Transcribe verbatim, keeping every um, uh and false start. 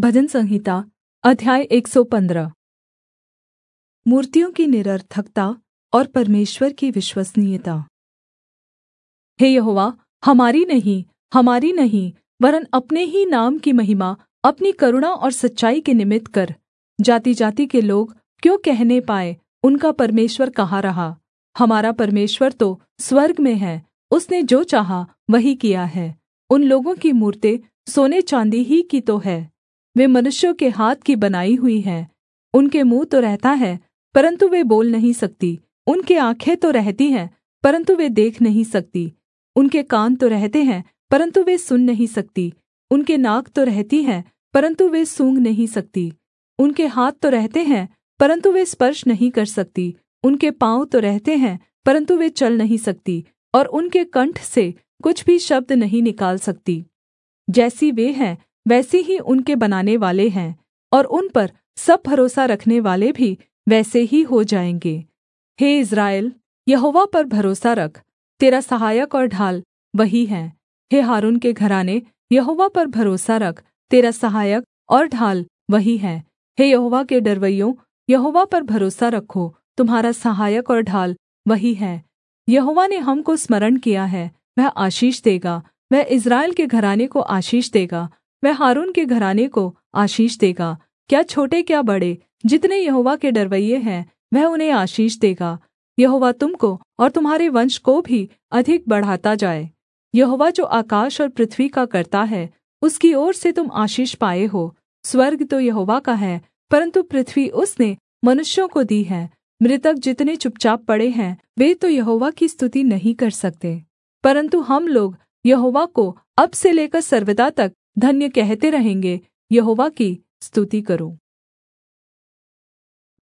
भजन संहिता अध्याय एक सौ पंद्रह। मूर्तियों की निरर्थकता और परमेश्वर की विश्वसनीयता। हे यहोवा, हमारी नहीं हमारी नहीं वरन् अपने ही नाम की महिमा अपनी करुणा और सच्चाई के निमित्त कर। जातिजाति के लोग क्यों कहने पाएँ, उनका परमेश्वर कहाँ रहा। हमारा परमेश्वर तो स्वर्ग में है, उसने जो चाहा वही किया है। उन लोगों की मूरतें सोने चाँदी ही की तो है, वे मनुष्यों के हाथ की बनाई हुई हैं। उनके मुँह तो रहता है परन्तु वे बोल नहीं सकती, उनकी आँखें तो रहती हैं परन्तु वे देख नहीं सकती। उनके कान तो रहते हैं परन्तु वे सुन नहीं सकती, उनके नाक तो रहती हैं परन्तु वे सूँघ नहीं सकती। उनके हाथ तो रहते हैं परन्तु वे स्पर्श नहीं कर सकती, उनके पाँव तो रहते हैं परन्तु वे चल नहीं सकती, और उनके कंठ से कुछ भी शब्द नहीं निकाल सकती। जैसी वे हैं वैसे ही उनके बनाने वाले हैं, और उन पर सब भरोसा रखने वाले भी वैसे ही हो जाएँगे। हे इस्राएल, यहोवा पर भरोसा रख, तेरा सहायक और ढाल वही है। हे हारून के घराने, यहोवा पर भरोसा रख, तेरा सहायक और ढाल वही है। हे यहोवा के डरवैयों, यहोवा पर भरोसा रखो, तुम्हारा सहायक और ढाल वही है। यहोवा ने हमको स्मरण किया है, वह आशीष देगा, वह इस्राएल के घराने को आशीष देगा, वह हारून के घराने को आशीष देगा। क्या छोटे क्या बड़े, जितने यहोवा के डरवैये हैं, वह उन्हें आशीष देगा। यहोवा तुम को और तुम्हारे वंश को भी अधिक बढ़ाता जाए। यहोवा जो आकाश और पृथ्वी का कर्ता है, उसकी ओर से तुम आशीष पाए हो। स्वर्ग तो यहोवा का है, परन्तु पृथ्वी उसने मनुष्यों को दी है। मृतक जितने चुपचाप पड़े हैं, वे तो यहोवा की स्तुति नहीं कर सकते, परन्तु हम लोग यहोवा को अब से लेकर सर्वदा तक धन्य कहते रहेंगे। यहोवा की स्तुति करो।